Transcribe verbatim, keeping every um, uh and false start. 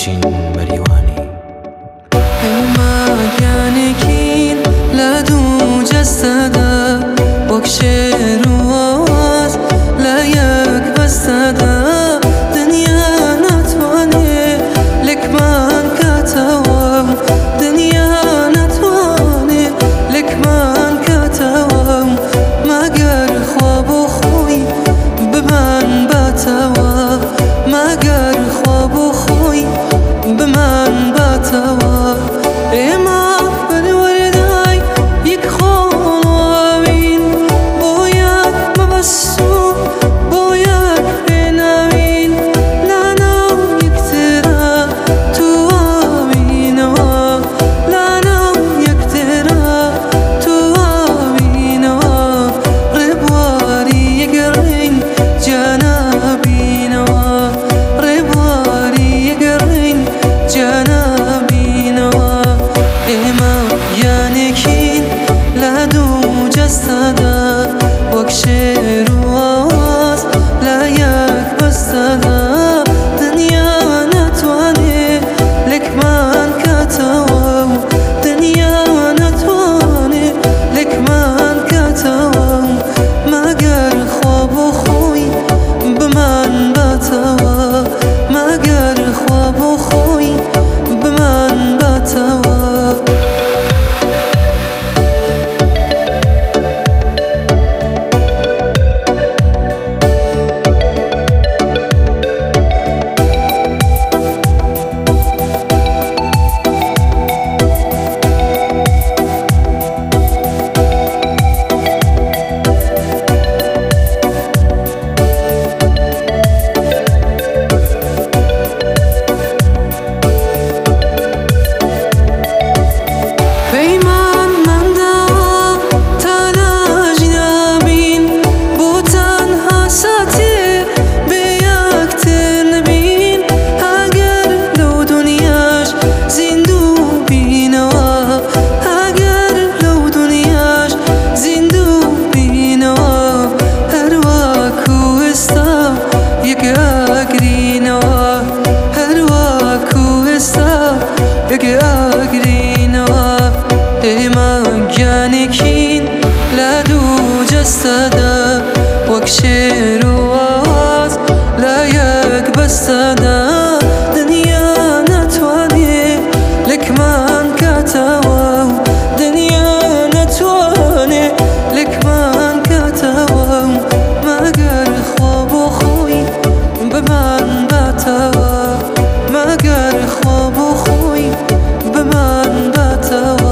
ماچین مریوانی مگانکین لدو جسده وکشه رواز لیک بسته دنیا نتوانه لک من کتوام دنیا نتوانه لک من کتوام مگر خواب و خوی به من بتوام مگر خواب و خوی به من بتوام اما بنوردای یک خوابین باید مبسوم باید بنوین لنا یک ترا تو آبینوا لنا یک ترا تو آبینوا ربواری یک رنگ جنابینوا ربواری یک رنگ جنابینوا اما یعنی کین لدو جسده وکشه رواز لیک بسته دنیا نتوانه لک من کتوام دنیا نتوانه لک من کتوام مگر خواب و خوی به من بتوام مگر خواب و خوی به من بتوام مگانکین لدو جسده وکشه رواز لیک بسته دنیا نتوانه لک من کتوام دنیا نتوانه لک من کتوام مگر خواب و خوی به من بتوام مگر خواب و خوی به من بتوام